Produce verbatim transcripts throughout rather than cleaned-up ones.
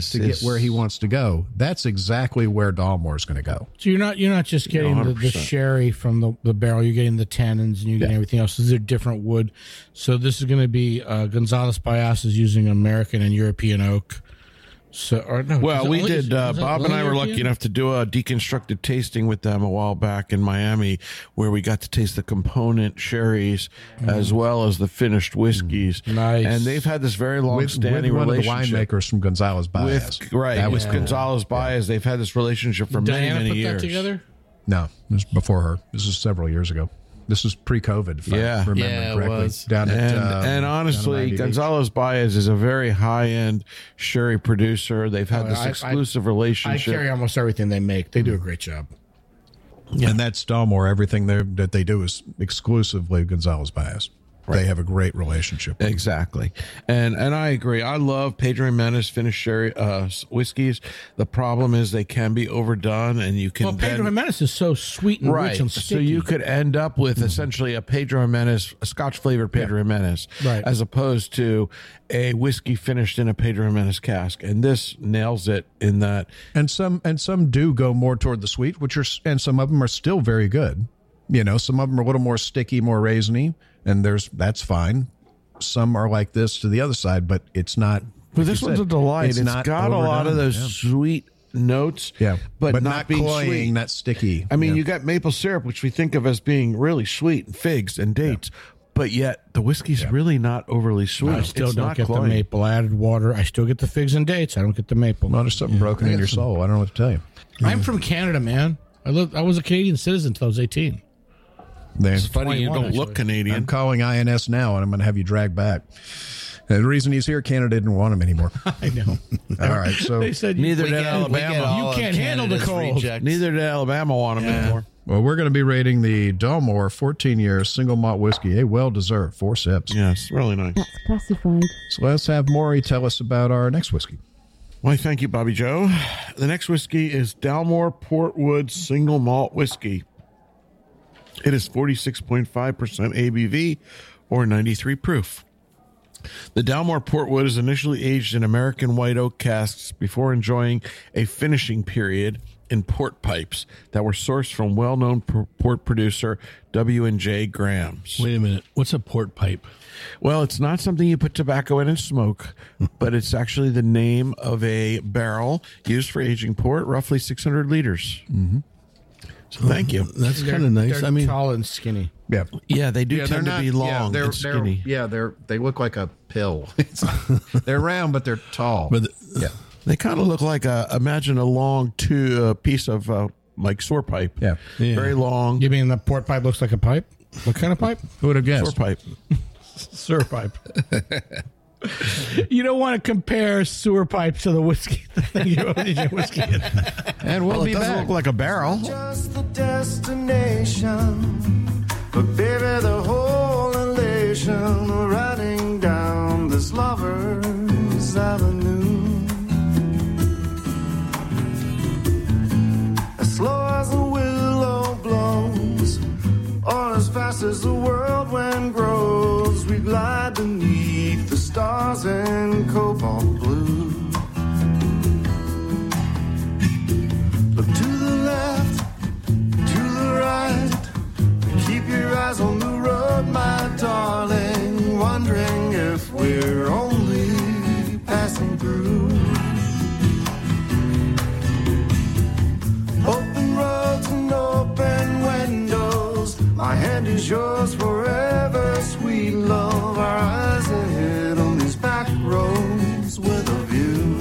to get where he wants to go. That's exactly where Dalmore is going to go. So you're not you're not just getting the, the sherry from the, the barrel. You're getting the tannins and you're getting yeah. everything else. These are different wood. So this is going to be uh, Gonzalez Bias is using American and European oak. So, or no, well, we only, did. Uh, Bob and I were lucky enough to do a deconstructed tasting with them a while back in Miami, where we got to taste the component sherries mm. as well as the finished whiskeys. Mm. Nice, and they've had this very long-standing with, with relationship. One of the winemakers from Gonzalez Baez, with, right? That with was Gonzalez Baez, yeah. they've had this relationship for Diana many, many put years. That together? No, it was before her. This is several years ago. This is pre-COVID, if yeah. I remember yeah, correctly. It was. Down and, at, um, and honestly, Gonzalez Baez is a very high-end sherry producer. They've had oh, this I, exclusive I, relationship. I carry almost everything they make. They do a great job. Yeah. And that's Dalmore. Everything that they do is exclusively Gonzalez Baez. Right. They have a great relationship. Exactly. And and I agree. I love Pedro Jimenez finished sherry uh, whiskeys. The problem is they can be overdone, and you can. Well, Pedro then, Jimenez is so sweet and right. rich and sticky. So you could end up with mm. essentially a Pedro Jimenez, a Scotch flavored Pedro yeah. Jimenez, right. as opposed to a whiskey finished in a Pedro Jimenez cask. And this nails it in that. And some and some do go more toward the sweet, which are and some of them are still very good. You know, some of them are a little more sticky, more raisiny. And there's that's fine. Some are like this to the other side, but it's not. But this one's said, a delight. It's, it's not got overdone. a lot of those yeah. sweet notes, yeah, but, but not, not being cloying, sweet. not sticky. I mean, yeah. you got maple syrup, which we think of as being really sweet, and figs and dates, yeah. but yet the whiskey's yeah. really not overly sweet. I still it's don't not get cloying. the maple. I added water. I still get the figs and dates. I don't get the maple. Well, there's something yeah. broken in your some... soul. I don't know what to tell you. I'm from Canada, man. I lived. I was a Canadian citizen until I was eighteen. It's funny you don't actually. look Canadian. I'm calling I N S now, and I'm going to have you dragged back. And the reason he's here, Canada didn't want him anymore. I know. All right, so they said neither you, did Alabama. You can't handle the cold. Rejected. Neither did Alabama want him yeah. anymore. Well, we're going to be rating the Dalmore fourteen-year single malt whiskey, a well-deserved four sips. Yes, really nice. That's classified. So let's have Maury tell us about our next whiskey. Why, thank you, Bobby Joe. The next whiskey is Dalmore Portwood Single Malt Whiskey. It is forty-six point five percent A B V or ninety-three proof. The Dalmore Portwood is initially aged in American white oak casks before enjoying a finishing period in port pipes that were sourced from well-known port producer W and J Grahams. Wait a minute. What's a port pipe? Well, it's not something you put tobacco in and smoke, but it's actually the name of a barrel used for aging port, roughly six hundred liters. Mm-hmm. So thank you. That's kind of nice. They're I mean, tall and skinny. Yeah, yeah, they do yeah, tend not, to be long yeah, they're, and skinny. They're, yeah, they're they look like a pill. They're round, but they're tall. But the, yeah, they kind of look like a imagine a long two uh, piece of uh, like sewer pipe. Yeah. yeah, very long. You mean the port pipe looks like a pipe? What kind of pipe? Who would have guessed? Sewer pipe. Sewer pipe. You don't want to compare sewer pipe to the whiskey. The thing you whiskey in. And we'll, well be it doesn't back. look like a barrel. Just the destination, but baby, the whole elation riding down this lover's avenue. As slow as the willow blows, or as fast as the whirlwind grows, we glide beneath the stars in cobalt blue. Look to the left, to the right, keep your eyes on the road, my darling, wondering if we're only passing through. Open roads and open windows, my hand is yours forever, sweet love. Our eyes ahead on these back roads with a view.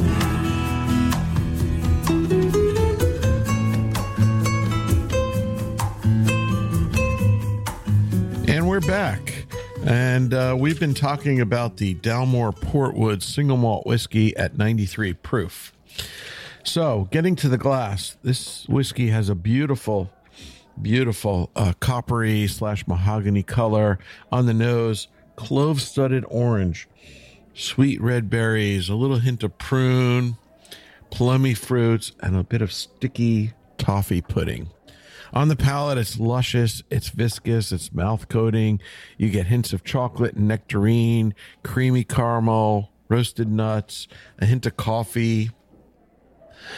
And we're back. And uh, we've been talking about the Dalmore Portwood single malt whiskey at ninety-three proof. So, getting to the glass, this whiskey has a beautiful, beautiful uh, coppery slash mahogany color on the nose, clove-studded orange, sweet red berries, a little hint of prune, plummy fruits, and a bit of sticky toffee pudding. On the palate, it's luscious, it's viscous, it's mouth-coating. You get hints of chocolate and nectarine, creamy caramel, roasted nuts, a hint of coffee,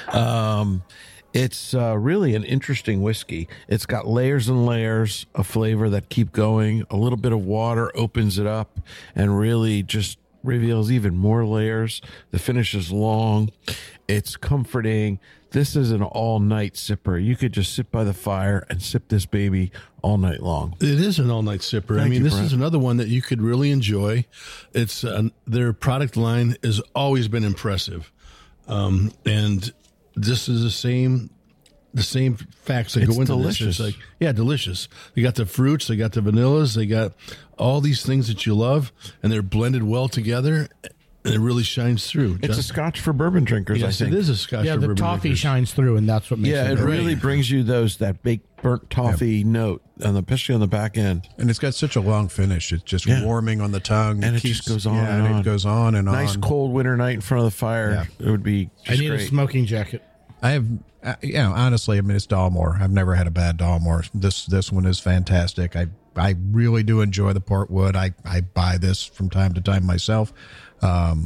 Um, it's uh, really an interesting whiskey. It's got layers and layers of flavor that keep going. A little bit of water opens it up and really just reveals even more layers. The finish is long. It's comforting. This is an all-night sipper. You could just sit by the fire and sip this baby all night long. It is an all-night sipper. Thank I mean, you, this Brent. is another one that you could really enjoy. It's uh, their product line has always been impressive, um, and this is the same. The same facts that It's go into delicious. this. It's like, yeah, delicious. They got the fruits, they got the vanillas, they got all these things that you love, and they're blended well together, and it really shines through. It's a scotch for bourbon drinkers, yes, I think. it is a scotch. Yeah, for the bourbon toffee drinkers. shines through, and that's what makes Yeah, it. it great. really brings you those that baked burnt toffee note, on the, especially on the back end. And it's got such a long finish. It's just Yeah. warming on the tongue. And it keeps- just goes on yeah, and on. it goes on and Nice on. cold winter night in front of the fire. It would be I just need great. a smoking jacket. I have, uh, you know, honestly, I mean, it's Dalmore. I've never had a bad Dalmore. This this one is fantastic. I I really do enjoy the Portwood. I I buy this from time to time myself. Um,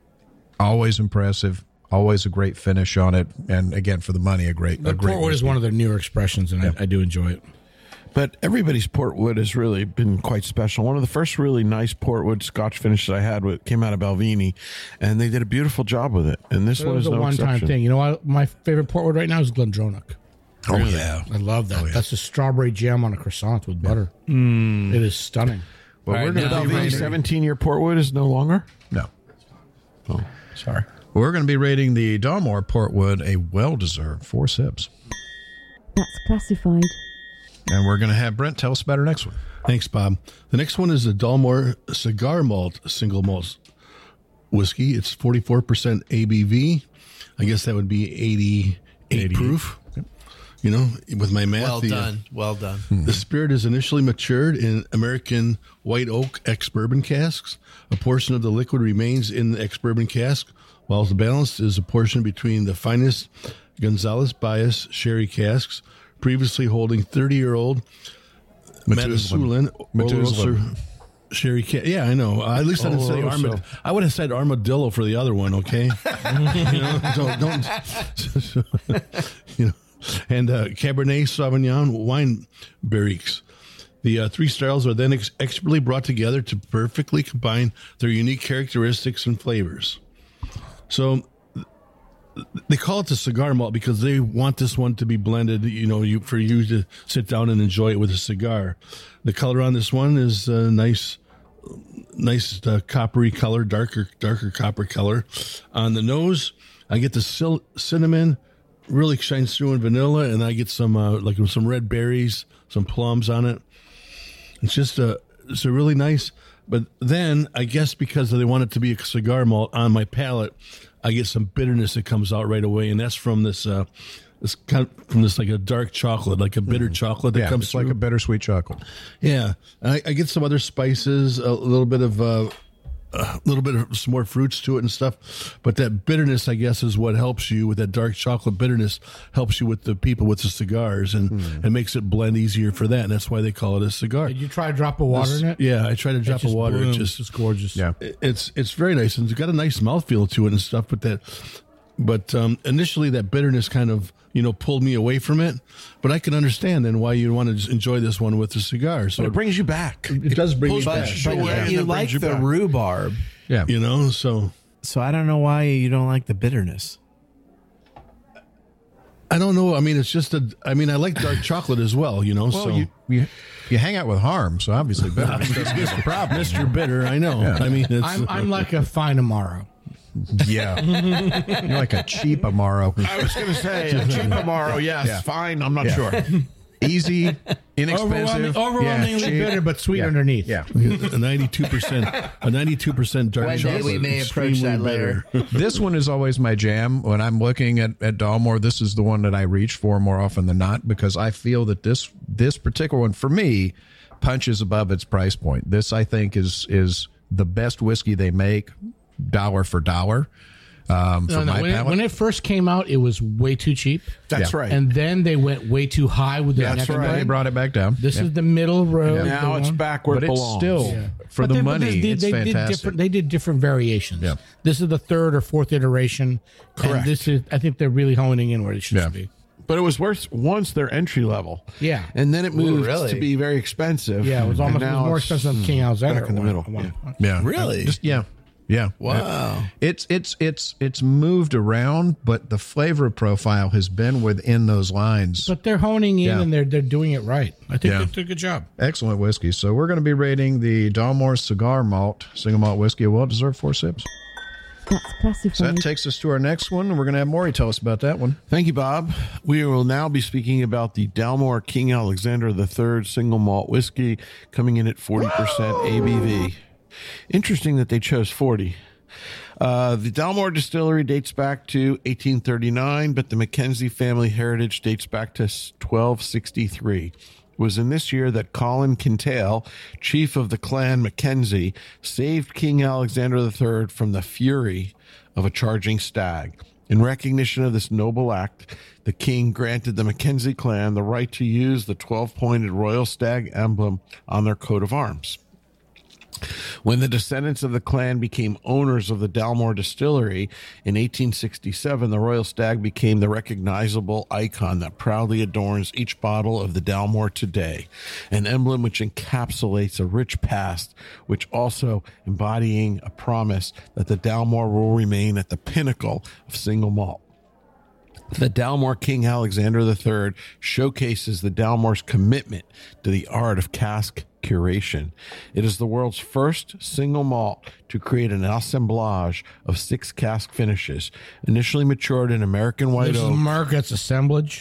always impressive. Always a great finish on it, and again for the money, a great The a great Portwood is whiskey. one of their newer expressions, and I, I do enjoy it. But everybody's Portwood has really been quite special. One of the first really nice Portwood Scotch finishes I had with, came out of Balvenie, and they did a beautiful job with it. And this It one was is a no one-time exception. thing. You know what? My favorite Portwood right now is Glendronach. Oh yeah. I love that. That's a strawberry jam on a croissant with butter. Mm. It is stunning. Well, All we're right, going to now- be Balvenie rating. seventeen-year Portwood is no longer? No, Oh, sorry. we're going to be rating the Dalmore Portwood a well-deserved four sips, That's classified. and we're going to have Brent tell us about our next one. Thanks, Bob. The next one is the Dalmore Cigar Malt Single Malt Whiskey. It's forty-four percent A B V. I guess that would be eighty-eight proof. You know, with my math. Well the, uh, done. Well done. The spirit is initially matured in American white oak ex-bourbon casks. A portion of the liquid remains in the ex-bourbon cask, while the balance is a portion between the finest Gonzales Bias sherry casks, previously holding thirty-year-old Methuselah Methuselah. Oro sherry cask. Yeah, I know. Uh, at least I didn't say Oloroso. armadillo. I would have said armadillo for the other one, okay? you know, don't, don't you know. And uh, Cabernet Sauvignon wine barriques. The uh, three styles are then ex- expertly brought together to perfectly combine their unique characteristics and flavors. So th- they call it the cigar malt because they want this one to be blended, you know, you, for you to sit down and enjoy it with a cigar. The color on this one is a nice, nice uh, coppery color, darker, darker copper color. On the nose, I get the sil- cinnamon, really shines through in vanilla, and I get some uh, like some red berries, some plums on it. It's just a it's a really nice. But then I guess because they want it to be a cigar malt on my palate, I get some bitterness that comes out right away, and that's from this uh, this kind of, from this like a dark chocolate, like a bitter chocolate that Yeah, comes it's through. like a bittersweet chocolate. Yeah, and I, I get some other spices, a little bit of uh, a little bit of some more fruits to it and stuff. But that bitterness, I guess, is what helps you with that dark chocolate bitterness. Helps you with the people with the cigars and Mm. and makes it blend easier for that. And that's why they call it a cigar. Did you try a drop of water in it? Yeah, I tried a drop It just of water. It blooms. just It's gorgeous. Yeah. it's it's very nice and it's got a nice mouthfeel to it and stuff. But that, but um, initially that bitterness kind of you know pulled me away from it. But I can understand then why you want to just enjoy this one with a cigar. So But it brings you back. it does bring you pulls back. back. But Sure, you, and you it like brings you the back. rhubarb, Yeah. You know, so so I don't know why you don't like the bitterness. I don't know. I mean, it's just a. I mean, I like dark chocolate as well. You know, Well, so you, you you hang out with Harm, so obviously bitterness doesn't give a problem. Mister Bitter. I know. I mean, it's, I'm, I'm like a fine Amaro. Yeah, you're like a cheap Amaro. I was going to say, a cheap Amaro, yes, Yeah. fine, I'm not Yeah. sure. Easy, inexpensive, Overwhelming, overwhelmingly yeah, cheap. bitter, but sweet Yeah. underneath. Yeah. a ninety-two percent, a ninety-two percent dark One day chocolate. we may approach extremely that later. bitter. This one is always my jam. When I'm looking at, at Dalmore, this is the one that I reach for more often than not because I feel that this this particular one, for me, punches above its price point. This, I think, is is the best whiskey they make, dollar for dollar. Um, for No, no, my when, it, palate. when it first came out, it was way too cheap. That's Yeah. right. And then they went way too high with their That's next right. blend. They brought it back down. This Yeah. is the middle road. now the it's one. back where but it it's belongs. still Yeah. for But the they, but money, they, it's they did fantastic. different. They did different variations. Yeah. This is the third or fourth iteration. Correct. And this is. I think they're really honing in where it should Yeah. be. But it was worth once their entry level. Yeah. And then it moved really? to be very expensive. Yeah, it was almost And it now was more it's expensive than King Alexander. back in the at middle. one- at one- Yeah. Really? Just, yeah. Yeah. Wow. It's it's it's it's moved around, but the flavor profile has been within those lines. But they're honing in Yeah. and they're they're doing it right. I think Yeah. they did a good job. Excellent whiskey. So we're going to be rating the Dalmore Cigar Malt single malt whiskey a well-deserved four sips. That's So classified. that takes us to our next one, and we're going to have Maury tell us about that one. Thank you, Bob. We will now be speaking about the Dalmore King Alexander the third single malt whiskey, coming in at forty percent A B V. Interesting that they chose forty. Uh, the Dalmore distillery dates back to eighteen thirty-nine, but the Mackenzie family heritage dates back to twelve sixty-three. It was in this year that Colin Kintail, chief of the clan Mackenzie, saved King Alexander the third from the fury of a charging stag. In recognition of this noble act, the king granted the Mackenzie clan the right to use the twelve-pointed royal stag emblem on their coat of arms. When the descendants of the clan became owners of the Dalmore distillery in eighteen sixty-seven, the royal stag became the recognizable icon that proudly adorns each bottle of the Dalmore today, an emblem which encapsulates a rich past, which also embodying a promise that the Dalmore will remain at the pinnacle of single malt. The Dalmore King Alexander the third showcases the Dalmore's commitment to the art of cask curation. It is the world's first single malt to create an assemblage of six cask finishes, initially matured in American white This is oak. Margaret's assemblage.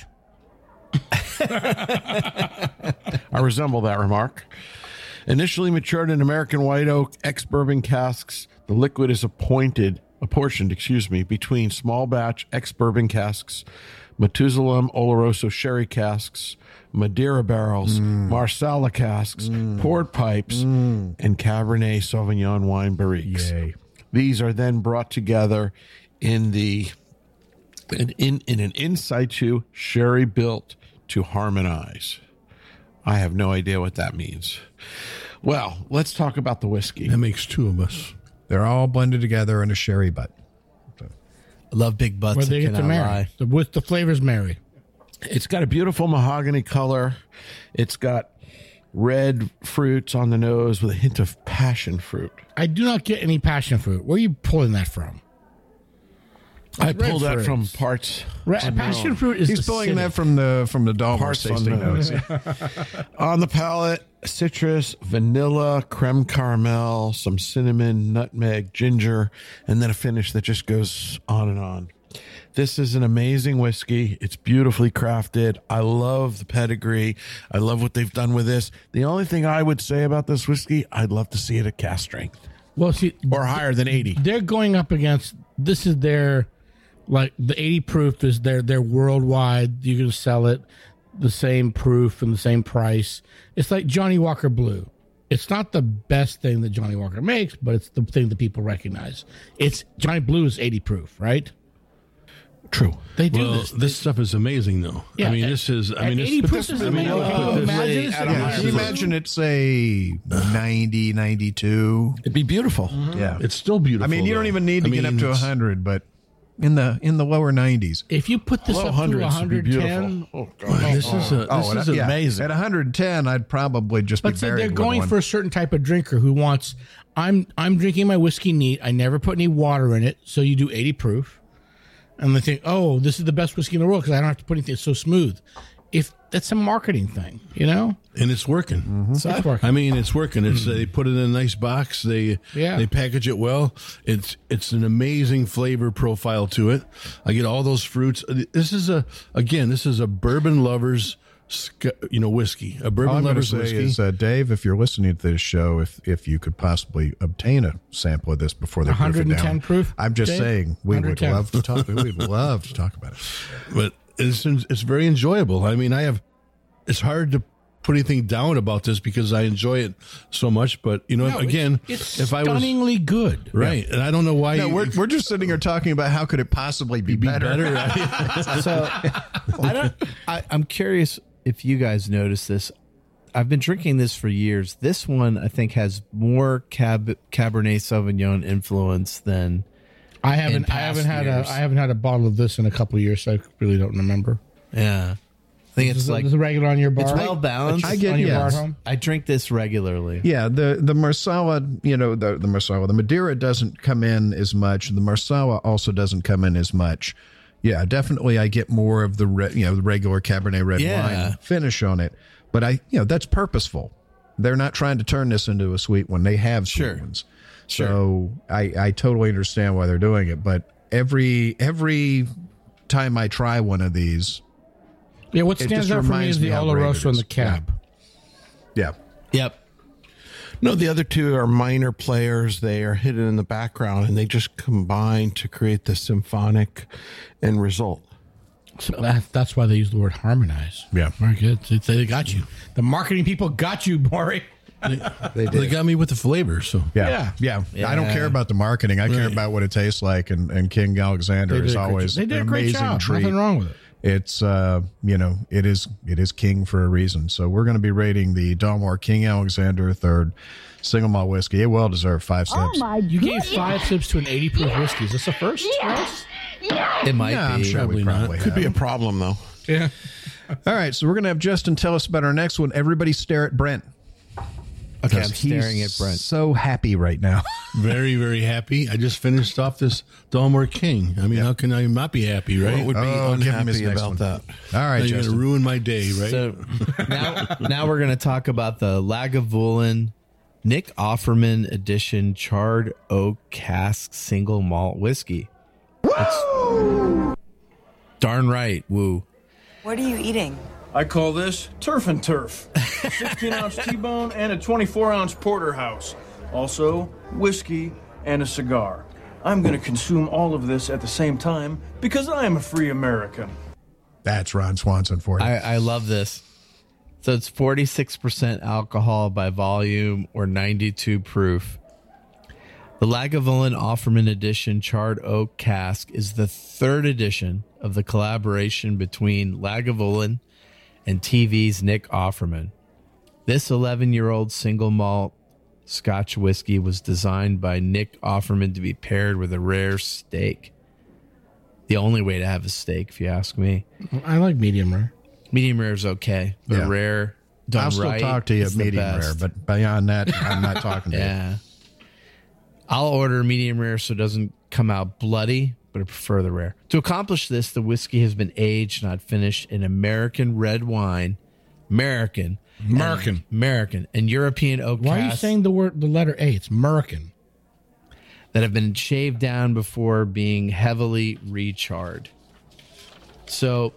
I resemble that remark. Initially matured in American white oak ex-bourbon casks, the liquid is appointed, apportioned, excuse me, between small batch ex-bourbon casks, Methuselah Oloroso sherry casks, Madeira barrels, Marsala casks, port pipes, and Cabernet Sauvignon wine barriques. Yay. These are then brought together in the in, in, in an in situ sherry built to harmonize. I have no idea what that means. Well, let's talk about the whiskey. That makes two of us. They're all blended together in a sherry butt. I love big butts. Where I they get to cannot marry. lie. The, with the flavors marry. It's got a beautiful mahogany color. It's got red fruits on the nose with a hint of passion fruit. I do not get any passion fruit. Where are you pulling that from? I Red pulled that fruits. from parts. Re- passion fruit is He's pulling acidic. that from the from the Dalmore Parts on tasting the- notes. On the palate, citrus, vanilla, creme caramel, some cinnamon, nutmeg, ginger, and then a finish that just goes on and on. This is an amazing whiskey. It's beautifully crafted. I love the pedigree. I love what they've done with this. The only thing I would say about this whiskey, I'd love to see it at cast strength Well, see, or higher than eighty. they're going up against. This is their, like the eighty proof is their their worldwide. You can sell it the same proof and the same price. It's like Johnny Walker Blue. It's not the best thing that Johnny Walker makes, but it's the thing that people recognize. It's Johnny Blue is eighty proof, right? True. They do Well, this. this stuff is amazing, though. Yeah, I mean, at- this is. I at mean, eighty this, proof is I mean, amazing. I Can would you put this imagine this? at a Yeah. higher Can you imagine it say ninety, ninety-two? It'd be beautiful. Yeah. it's still beautiful. I mean, you don't though. even need to I get up mean, to it's- one hundred, but in the in the lower nineties. If you put this Low up to hundreds would be beautiful. one ten, Oh, God. This is a. This Oh, is at, yeah, amazing. At one hundred ten, I'd probably just but be say buried they're with going one. for a certain type of drinker who wants. I'm I'm drinking my whiskey neat. I never put any water in it, so you do eighty proof, and they think, oh, this is the best whiskey in the world because I don't have to put anything. It's so smooth. If that's a marketing thing, you know, and it's working. it's working. I mean, it's working. It's they put it in a nice box. They Yeah. they package it well. It's it's an amazing flavor profile to it. I get all those fruits. This is a again. This is a bourbon lovers, sc- you know, whiskey. A All bourbon I'm going to lovers say whiskey. is, uh, Dave, if you're listening to this show, if if you could possibly obtain a sample of this before they proof it one ten down, proof, I'm just Dave? saying we would one ten. love to talk. We'd love to talk about it. but it's it's very enjoyable. I mean, I have. It's hard to put anything down about this because I enjoy it so much. But you know, No, again, it's, it's if I was stunningly good. right, and I don't know why. No, you, we're we're just sitting here talking about how could it possibly be, be better. better. right? So I don't. I, I'm curious if you guys notice this. I've been drinking this for years. This one I think has more Cab, Cabernet Sauvignon influence than I haven't. in I haven't past had years. a. I haven't had a bottle of this in a couple of years, so I really don't remember. Yeah, I think Is it's it- like is it regular on your bar? it's well balanced. I get- on your yes. bar at home. I drink this regularly. Yeah, the the Marsala, you know, the the Marsala, the Madeira doesn't come in as much. The Marsala also doesn't come in as much. Yeah, definitely, I get more of the re, you know the regular Cabernet red Yeah. wine finish on it. But I, you know, that's purposeful. They're not trying to turn this into a sweet one. They have sweet Sure. ones. So I I totally understand why they're doing it. But every every time I try one of these, Yeah, what It stands just out for me reminds is the me how great it Oloroso and is. the Cab. yeah, Yep. No, the other two are minor players. They are hidden in the background, and they just combine to create the symphonic end result. So that, that's why they use the word harmonize. Yeah. Very good. They, they got you. The marketing people got you, Maury. They got me with the flavor. So yeah, yeah, Yeah. I don't care about the marketing. I care Right. about what it tastes like. And, and King Alexander They did is a great always job. They did an a great amazing job. treat. Nothing wrong with it. It's uh, you know, it is it is king for a reason. So we're going to be rating the Dalmore King Alexander third single malt whiskey. It well deserved five sips. You gave five sips to an eighty proof whiskey. Is this a first? Yes. It might Yeah, be. I'm sure we Probably not. probably Could be a have. problem, though. Yeah. All right, so we're going to have Justin tell us about our next one. Everybody stare at Brent. Okay, I'm Because he's staring at Brent. so happy right now. very, very happy. I just finished off this Dalmore King. I mean, how can I not be happy, right? What would be Oh, give him his unhappy next about one. that? All right, Now you're going to Justin. ruin my day, right? So now, now we're going to talk about the Lagavulin Nick Offerman edition charred oak cask single malt whiskey. It's darn right, woo. What are you eating? I call this turf and turf. sixteen ounce T-bone and a twenty-four ounce porterhouse. Also, whiskey and a cigar. I'm going to consume all of this at the same time because I am a free American. That's Ron Swanson for you. I, I love this. So it's forty-six percent alcohol by volume or ninety-two proof. The Lagavulin Offerman Edition Charred Oak Cask is the third edition of the collaboration between Lagavulin and T V's Nick Offerman. This eleven-year-old single malt Scotch whiskey was designed by Nick Offerman to be paired with a rare steak. The only way to have a steak, if you ask me. I like medium rare. Medium rare is okay, but Yeah. rare done I'll still right talk to you is at the medium best. rare, but beyond that, I'm not talking to you. Yeah. I'll order medium rare so it doesn't come out bloody, but I prefer the rare. To accomplish this, the whiskey has been aged, not finished, in American red wine, American, American. and, American, and European oak Why are you casks saying the word, the letter A? It's American. that have been shaved down before being heavily recharred. So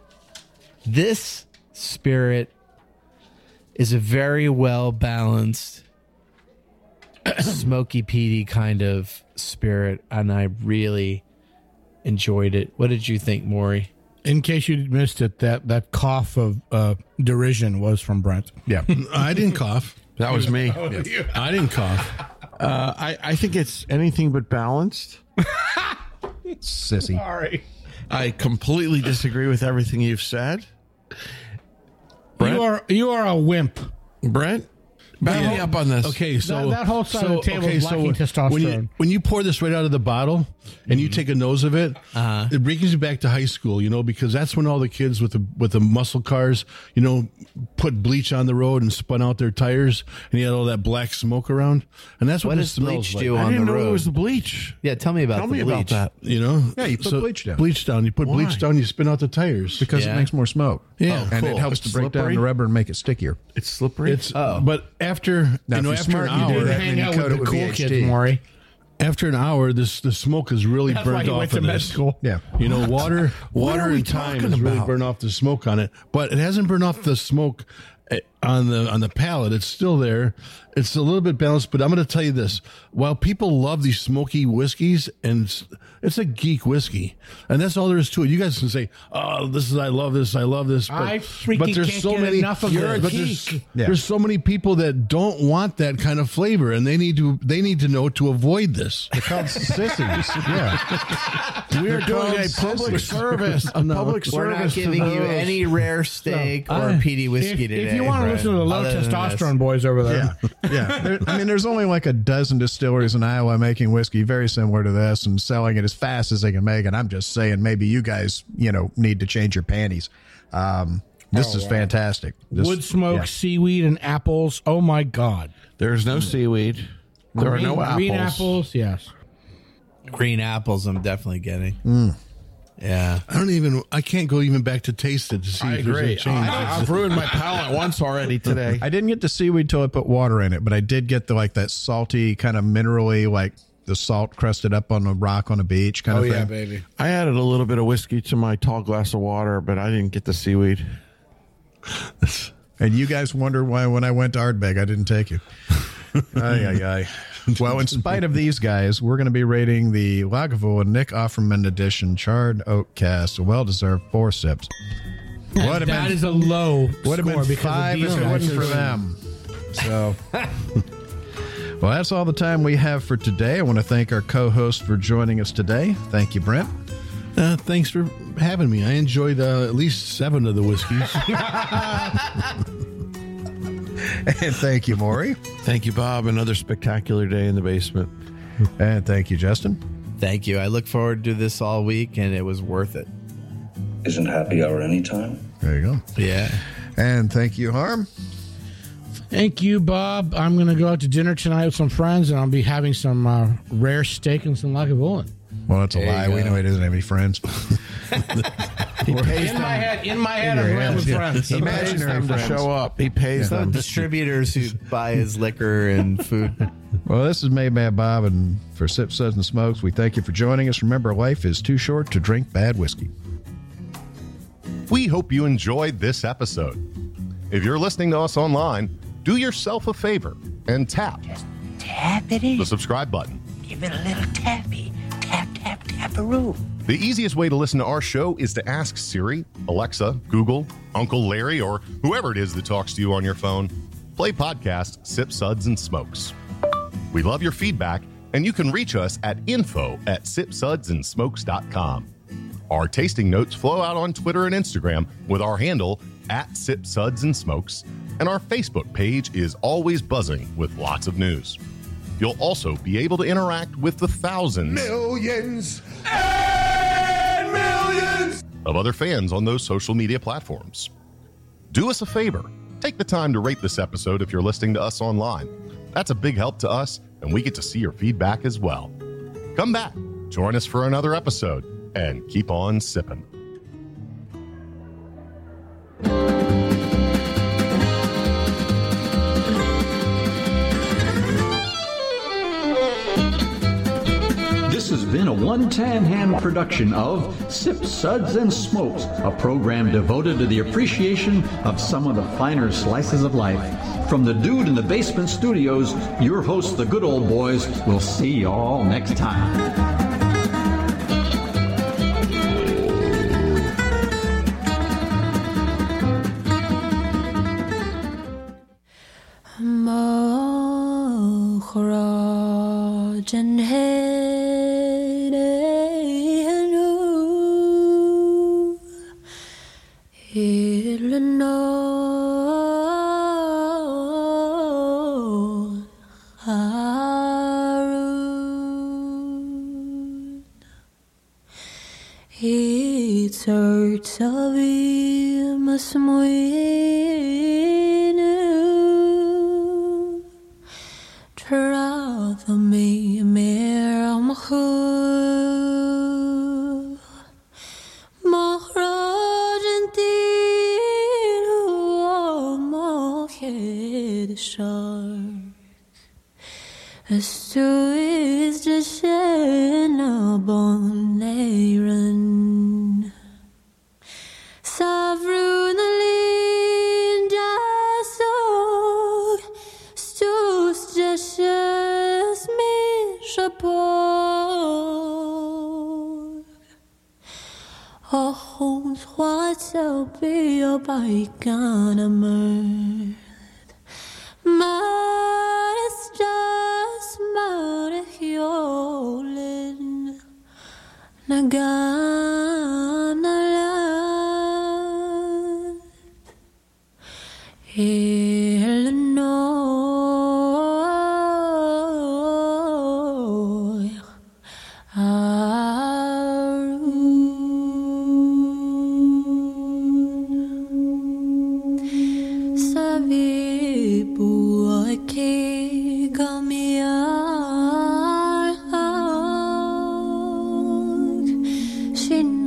this spirit is a very well balanced, smoky peaty kind of spirit, and I really enjoyed it. What did you think, Maury? In case you missed it, that, that cough of uh, derision was from Brent. Yeah. I didn't cough. That was me. I didn't cough. Uh, I, I think it's anything but balanced. Sissy. Sorry. I completely disagree with everything you've said. You are you are a wimp. Brent, back me up on this. Okay, so That- that whole side of the table is lacking When testosterone. you, when you pour this right out of the bottle and you take a nose of it, Uh-huh. it brings you back to high school, you know, because that's when all the kids with the with the muscle cars, you know, put bleach on the road and spun out their tires, and you had all that black smoke around, and that's what, What this does smells bleach like. do I on didn't the know road? it was the bleach. Yeah, tell me about Tell the me bleach. about that. You know, Yeah, you put bleach down. Bleach down. You put Why? bleach down. You spin out the tires Because Yeah. it makes more smoke. Yeah. and Oh, it cool. helps It's to break down slippery? the rubber and make it stickier. It's slippery. It's Oh. but after Now, you know if after you're an smart, you hour, do that. Hang then you out coat with it the with cool V H D. kids, Maury. after an hour, this the smoke is really That's why burnt he off went to of med this. school. Yeah. You know, water, What water are we and time talking has really about? burned off the smoke on it, but it hasn't burned off the smoke eh, on the on the palate. It's still there. It's a little bit balanced, but I'm going to tell you this: while people love these smoky whiskeys, and it's, it's a geek whiskey, and that's all there is to it. You guys can say, "Oh, this is I love this, I love this," but, I freaking but there's can't so get many. enough of you're this. a But there's, geek. Yeah. there's so many people that don't want that kind of flavor, and they need to they need to know to avoid this. They're called sissies. Yeah. We're doing a called public service. A public We're not service. to giving you those. any rare steak or I- peaty whiskey if, today. if you want to Brent. listen to the low Other than testosterone this. boys over there. Yeah, yeah. There, I mean, there's only like a dozen distilleries in Iowa making whiskey very similar to this and selling it as fast as they can make it. I'm just saying, maybe you guys, you know, need to change your panties. Um, this Oh, is wow. fantastic. This, Wood smoke, yeah. seaweed, and apples. Oh my God! There's no seaweed. There are no Green- apples. Green apples, yes. Green apples, I'm definitely getting. Mm. Yeah. I don't even. I can't go even back to taste it to see I if there's agree. a change. I, I've ruined my palate once already today. I didn't get the seaweed till I put water in it, but I did get the like that salty kind of minerally, like the salt crusted up on the rock on the beach kind Oh of thing. yeah, baby. I added a little bit of whiskey to my tall glass of water, but I didn't get the seaweed. And you guys wonder why when I went to Ardbeg I didn't take you. Ay, ay, ay. Well, in spite of these guys, we're going to be rating the Lagavulin Nick Offerman Edition Charred Oak Cast, a well-deserved four sips. Would have That been, is a low would have score been because five of if these it wasn't guys. for them. So, well, that's all the time we have for today. I want to thank our co-host for joining us today. Thank you, Brent. Uh, thanks for having me. I enjoyed uh, at least seven of the whiskeys. And thank you, Maury. Thank you, Bob. Another spectacular day in the basement. And thank you, Justin. Thank you. I look forward to this all week, and it was worth it. Isn't happy hour anytime? There you go. Yeah. And thank you, Harm. Thank you, Bob. I'm going to go out to dinner tonight with some friends, and I'll be having some uh, rare steak and some Lagavulin. Well, that's a There you lie. We go. know he doesn't have any friends. He pays In them, my head, in my head, In I'm your going head, with yeah. friends. he pays Imaginary them to friends. show up. He pays The them. distributors who buy his liquor and food. Well, this is Made Bad Bob, and for Sip Suds and Smokes, we thank you for joining us. Remember, life is too short to drink bad whiskey. We hope you enjoyed this episode. If you're listening to us online, do yourself a favor and tap Tap it in. the subscribe button. Give it a little tappy. Tap, tap, tap-a-roo. The easiest way to listen to our show is to ask Siri, Alexa, Google, Uncle Larry, or whoever it is that talks to you on your phone. Play podcast Sip Suds and Smokes. We love your feedback, and you can reach us at info at sip suds and smokes dot com. Our tasting notes flow out on Twitter and Instagram with our handle at Sip Suds and Smokes, and our Facebook page is always buzzing with lots of news. You'll also be able to interact with the thousands Millions and millions. of other fans on those social media platforms. Do us a favor. Take the time to rate this episode if you're listening to us online. That's a big help to us, and we get to see your feedback as well. Come back, join us for another episode, and keep on sipping. This has been a One Tan Hand production of Sip Suds and Smokes, a program devoted to the appreciation of some of the finer slices of life. From the Dude in the Basement Studios, your hosts, the Good Old Boys, will see you all next time. مخرج هدينو إلنو هارون إترتبي مسموينو Trotha me mir mchu Machrajentinu Mached shark As to is the shena bonairan Savrun alin jasog Stus jashes me shapog Oh, what's up be your bike on a mirth Mas just maricholin Nagana lad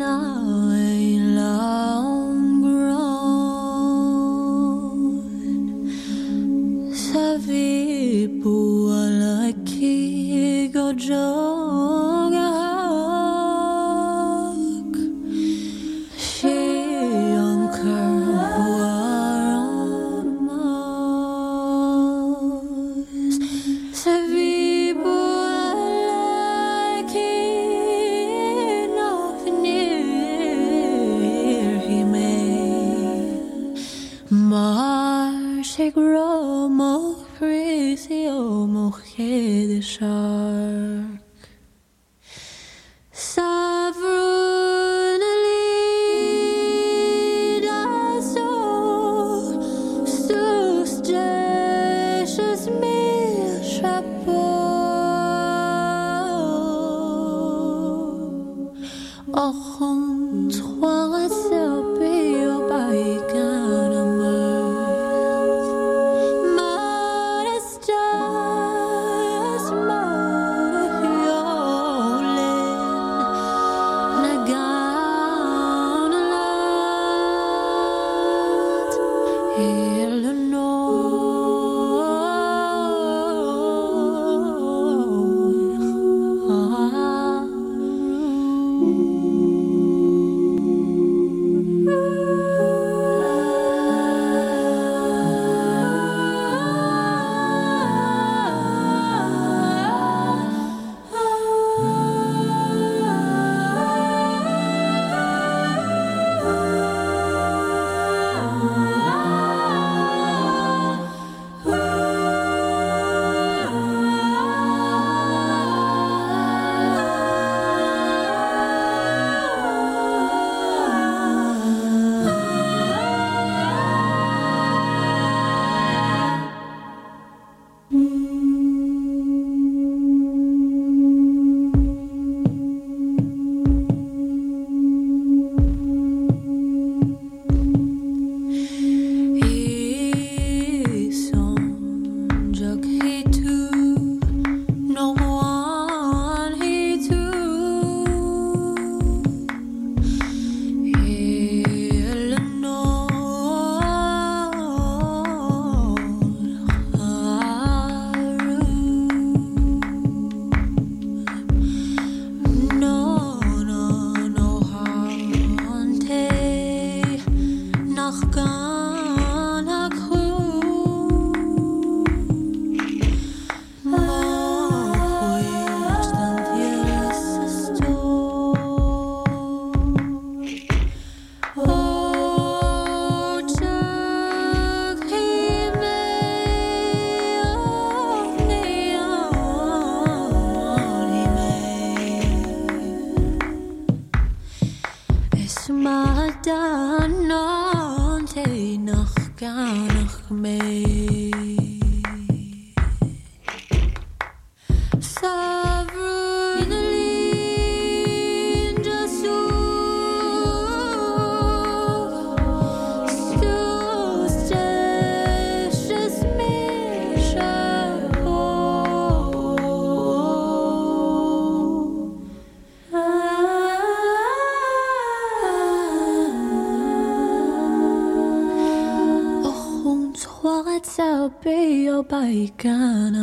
Baikan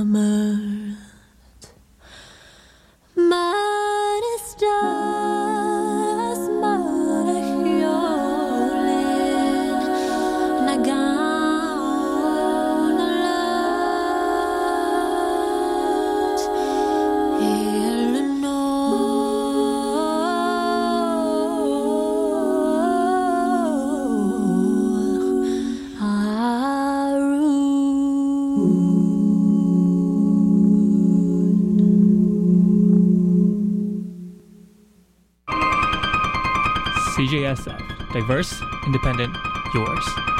amert Manes das marechiolen Nagan alat C J S F. Diverse, independent, yours.